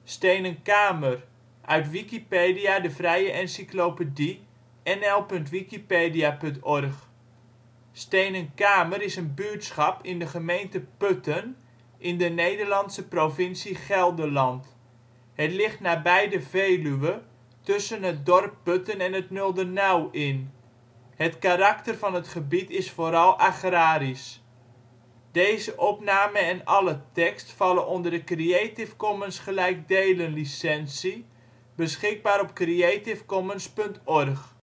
Steenenkamer, uit Wikipedia, de vrije encyclopedie. nl.wikipedia.org. Steenenkamer is een buurtschap in de gemeente Putten, in de Nederlandse provincie Gelderland. Het ligt nabij de Veluwe, tussen het dorp Putten en het Nuldernauw in. Het karakter van het gebied is vooral agrarisch. Deze opname en alle tekst vallen onder de Creative Commons gelijkdelen licentie. Beschikbaar op creativecommons.org